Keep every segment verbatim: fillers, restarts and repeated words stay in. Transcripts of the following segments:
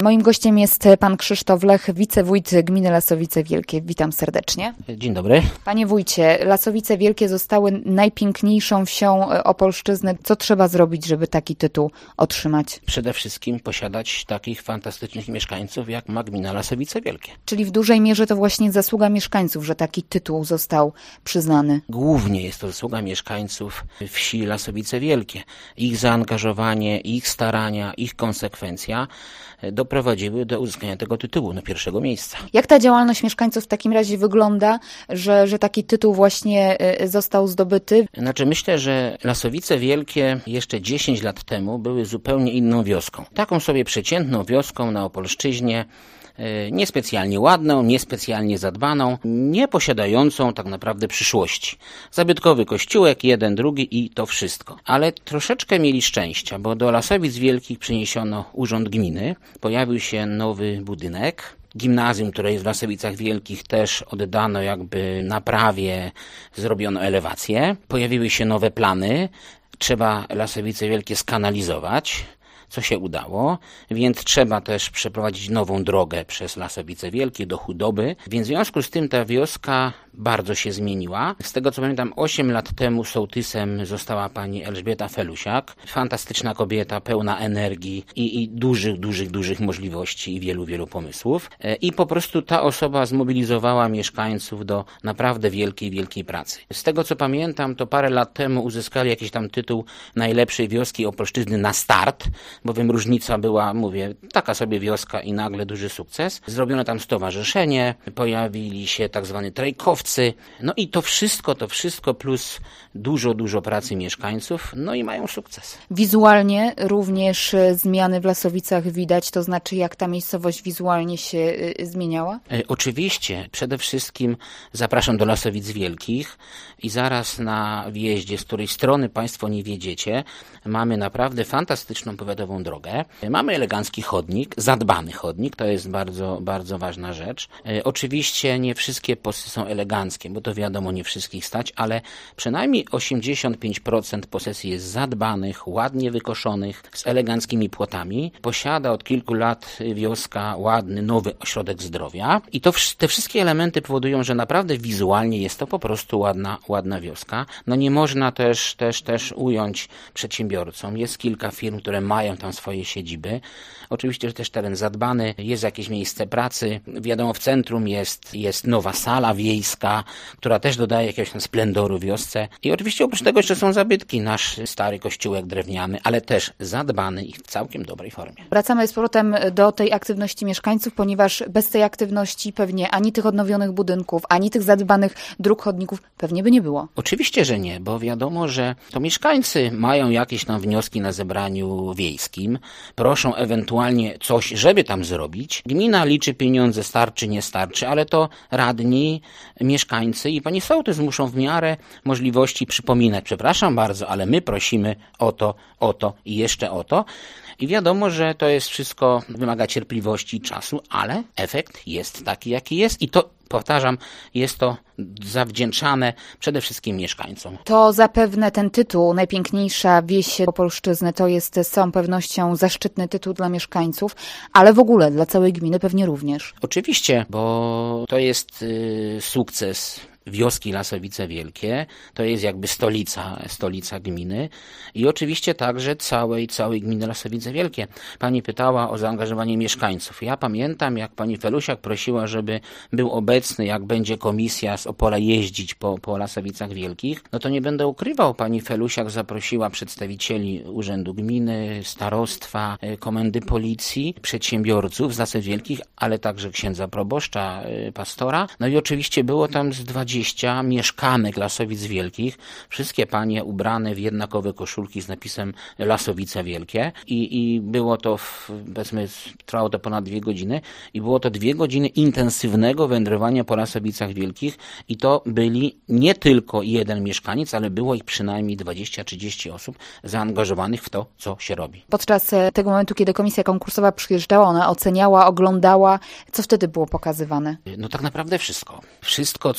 Moim gościem jest pan Krzysztof Lech, wicewójt gminy Lasowice Wielkie. Witam serdecznie. Dzień dobry. Panie wójcie, Lasowice Wielkie zostały najpiękniejszą wsią Opolszczyzny. Co trzeba zrobić, żeby taki tytuł otrzymać? Przede wszystkim posiadać takich fantastycznych mieszkańców, jak ma gmina Lasowice Wielkie. Czyli w dużej mierze to właśnie zasługa mieszkańców, że taki tytuł został przyznany. Głównie jest to zasługa mieszkańców wsi Lasowice Wielkie. Ich zaangażowanie, ich starania, ich konsekwencja doprowadziły do uzyskania tego tytułu na pierwszego miejsca. Jak ta działalność mieszkańców w takim razie wygląda, że, że taki tytuł właśnie został zdobyty? Znaczy myślę, że Lasowice Wielkie jeszcze dziesięć lat temu były zupełnie inną wioską. Taką sobie przeciętną wioską na Opolszczyźnie, niespecjalnie ładną, niespecjalnie zadbaną, nie posiadającą tak naprawdę przyszłości. Zabytkowy kościółek, jeden, drugi i to wszystko. Ale troszeczkę mieli szczęścia, bo do Lasowic Wielkich przeniesiono urząd gminy, pojawił się nowy budynek. Gimnazjum, które jest w Lasowicach Wielkich, też oddano jakby naprawie, zrobiono elewację. Pojawiły się nowe plany, trzeba Lasowice Wielkie skanalizować, co się udało, więc trzeba też przeprowadzić nową drogę przez Lasowice Wielkie do Chudoby, więc w związku z tym ta wioska bardzo się zmieniła. Z tego co pamiętam, osiem lat temu sołtysem została pani Elżbieta Felusiak. Fantastyczna kobieta, pełna energii i, i dużych, dużych, dużych możliwości i wielu, wielu pomysłów. I po prostu ta osoba zmobilizowała mieszkańców do naprawdę wielkiej, wielkiej pracy. Z tego co pamiętam, to parę lat temu uzyskali jakiś tam tytuł najlepszej wioski Opolszczyzny na start, bowiem różnica była, mówię, taka sobie wioska i nagle duży sukces. Zrobiono tam stowarzyszenie, pojawili się tak zwani trajkowcy, no i to wszystko, to wszystko plus dużo, dużo pracy mieszkańców, no i mają sukces. Wizualnie również zmiany w Lasowicach widać, to znaczy jak ta miejscowość wizualnie się y, zmieniała? E, oczywiście, przede wszystkim zapraszam do Lasowic Wielkich i zaraz na wjeździe, z której strony Państwo nie wiedziecie, mamy naprawdę fantastyczną powiatową drogę. Mamy elegancki chodnik, zadbany chodnik, to jest bardzo, bardzo ważna rzecz. E, oczywiście nie wszystkie posty są eleganckie, bo to wiadomo, nie wszystkich stać, ale przynajmniej osiemdziesiąt pięć procent posesji jest zadbanych, ładnie wykoszonych, z eleganckimi płotami. Posiada od kilku lat wioska ładny, nowy ośrodek zdrowia i to te wszystkie elementy powodują, że naprawdę wizualnie jest to po prostu ładna, ładna wioska. No nie można też, też, też ująć przedsiębiorcom. Jest kilka firm, które mają tam swoje siedziby. Oczywiście, że też teren zadbany, jest jakieś miejsce pracy. Wiadomo, w centrum jest, jest nowa sala wiejska, która też dodaje jakiegoś tam splendoru wiosce. I oczywiście oprócz tego jeszcze są zabytki. Nasz stary kościółek drewniany, ale też zadbany i w całkiem dobrej formie. Wracamy z powrotem do tej aktywności mieszkańców, ponieważ bez tej aktywności pewnie ani tych odnowionych budynków, ani tych zadbanych dróg, chodników pewnie by nie było. Oczywiście, że nie, bo wiadomo, że to mieszkańcy mają jakieś tam wnioski na zebraniu wiejskim, proszą ewentualnie coś, żeby tam zrobić. Gmina liczy pieniądze, starczy, nie starczy, ale to radni, mieszkańcy i pani sołtys muszą w miarę możliwości przypominać, przepraszam bardzo, ale my prosimy o to, o to i jeszcze o to. I wiadomo, że to jest wszystko, wymaga cierpliwości i czasu, ale efekt jest taki, jaki jest i to, powtarzam, jest to zawdzięczane przede wszystkim mieszkańcom. To zapewne ten tytuł, najpiękniejsza wieś Opolszczyzny, to jest z całą pewnością zaszczytny tytuł dla mieszkańców, ale w ogóle dla całej gminy pewnie również. Oczywiście, bo to jest y, sukces wioski Lasowice Wielkie, to jest jakby stolica, stolica gminy i oczywiście także całej, całej gminy Lasowice Wielkie. Pani pytała o zaangażowanie mieszkańców. Ja pamiętam, jak pani Felusiak prosiła, żeby był obecny, jak będzie komisja z Opola jeździć po, po Lasowicach Wielkich, no to nie będę ukrywał, pani Felusiak zaprosiła przedstawicieli Urzędu Gminy, starostwa, komendy policji, przedsiębiorców z Lasowic Wielkich, ale także księdza proboszcza, pastora. No i oczywiście było tam z dwadzieścia mieszkanek Lasowic Wielkich, wszystkie panie ubrane w jednakowe koszulki z napisem Lasowice Wielkie i, i było to, w, powiedzmy, trwało to ponad dwie godziny i było to dwie godziny intensywnego wędrowania po Lasowicach Wielkich i to byli nie tylko jeden mieszkaniec, ale było ich przynajmniej dwadzieścia trzydzieści osób zaangażowanych w to, co się robi. Podczas tego momentu, kiedy komisja konkursowa przyjeżdżała, ona oceniała, oglądała, co wtedy było pokazywane? No tak naprawdę wszystko. Wszystko, co w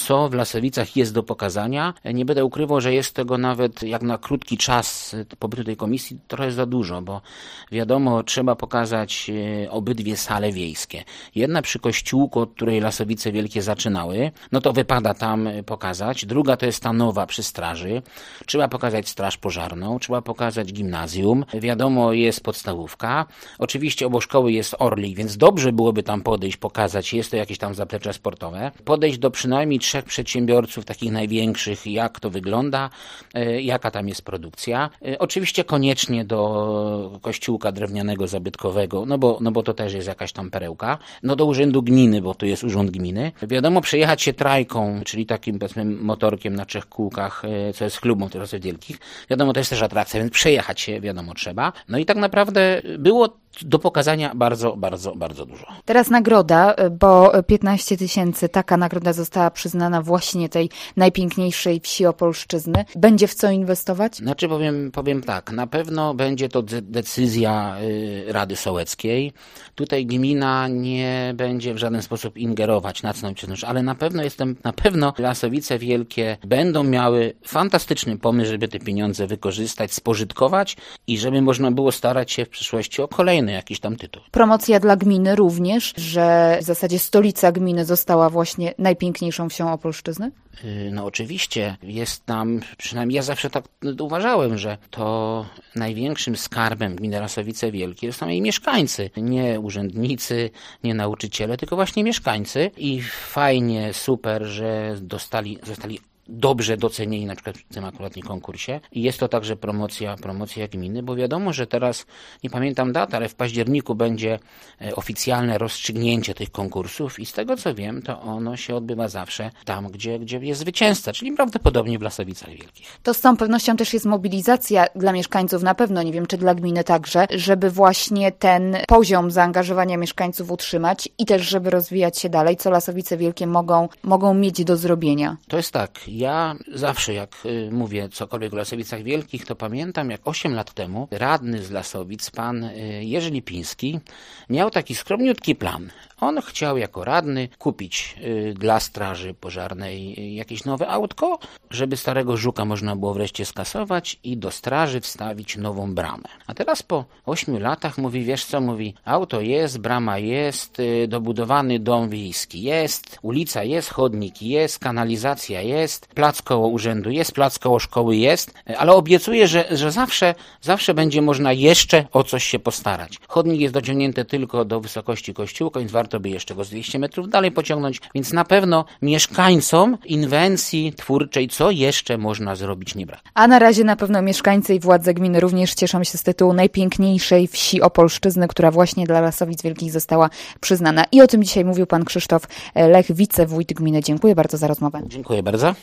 Lasowicach jest do pokazania. Nie będę ukrywał, że jest tego nawet jak na krótki czas pobytu tej komisji trochę za dużo, bo wiadomo, trzeba pokazać obydwie sale wiejskie. Jedna przy kościółku, od której Lasowice Wielkie zaczynały, no to wypada tam pokazać. Druga to jest ta nowa przy straży. Trzeba pokazać straż pożarną, trzeba pokazać gimnazjum. Wiadomo, jest podstawówka. Oczywiście obok szkoły jest Orlik, więc dobrze byłoby tam podejść, pokazać, jest to jakieś tam zaplecze sportowe. Podejść do przynajmniej trzech przedsiębiorców, takich największych, jak to wygląda, jaka tam jest produkcja. Oczywiście koniecznie do kościółka drewnianego, zabytkowego, no bo, no bo to też jest jakaś tam perełka. No do urzędu gminy, bo tu jest urząd gminy. Wiadomo, przejechać się trajką, czyli takim, powiedzmy, motorkiem na trzech kółkach, co jest klubą tych Lasów Wielkich. Wiadomo, to jest też atrakcja, więc przejechać się, wiadomo, trzeba. No i tak naprawdę było do pokazania bardzo, bardzo, bardzo dużo. Teraz nagroda, bo piętnaście tysięcy, taka nagroda została przyznana właśnie tej najpiękniejszej wsi Opolszczyzny. Będzie w co inwestować? Znaczy powiem, powiem tak, na pewno będzie to de- decyzja y, Rady Sołeckiej. Tutaj gmina nie będzie w żaden sposób ingerować na cenę przyznania, ale na pewno jestem, na pewno Lasowice Wielkie będą miały fantastyczny pomysł, żeby te pieniądze wykorzystać, spożytkować i żeby można było starać się w przyszłości o kolejne jakiś tam tytuł. Promocja dla gminy również, że w zasadzie stolica gminy została właśnie najpiękniejszą wsią Opolszczyzny? No oczywiście jest nam, przynajmniej ja zawsze tak uważałem, że to największym skarbem gminy Lasowice Wielkie są jej mieszkańcy. Nie urzędnicy, nie nauczyciele, tylko właśnie mieszkańcy. I fajnie, super, że dostali, zostali dobrze docenieni na przykład w tym akurat konkursie. I jest to także promocja, promocja gminy, bo wiadomo, że teraz, nie pamiętam daty, ale w październiku będzie oficjalne rozstrzygnięcie tych konkursów i z tego co wiem, to ono się odbywa zawsze tam, gdzie, gdzie jest zwycięzca, czyli prawdopodobnie w Lasowicach Wielkich. To z całą pewnością też jest mobilizacja dla mieszkańców na pewno, nie wiem czy dla gminy także, żeby właśnie ten poziom zaangażowania mieszkańców utrzymać i też żeby rozwijać się dalej, co Lasowice Wielkie mogą, mogą mieć do zrobienia. To jest tak. Ja zawsze jak y, mówię cokolwiek o Lasowicach Wielkich, to pamiętam jak osiem lat temu radny z Lasowic, pan y, Jerzy Lipiński, miał taki skromniutki plan. On chciał jako radny kupić y, dla straży pożarnej y, jakieś nowe autko, żeby starego Żuka można było wreszcie skasować i do straży wstawić nową bramę. A teraz po ośmiu latach mówi, wiesz co, mówi, auto jest, brama jest, y, dobudowany dom wiejski jest, ulica jest, chodnik jest, kanalizacja jest, plac koło urzędu jest, plac koło szkoły jest, ale obiecuję, że, że zawsze, zawsze będzie można jeszcze o coś się postarać. Chodnik jest dociągnięty tylko do wysokości kościółka, więc warto by jeszcze go z dwieście metrów dalej pociągnąć, więc na pewno mieszkańcom inwencji twórczej, co jeszcze można zrobić, nie brak. A na razie na pewno mieszkańcy i władze gminy również cieszą się z tytułu najpiękniejszej wsi Opolszczyzny, która właśnie dla Lasowic Wielkich została przyznana. I o tym dzisiaj mówił pan Krzysztof Lech, wicewójt gminy. Dziękuję bardzo za rozmowę. Dziękuję bardzo.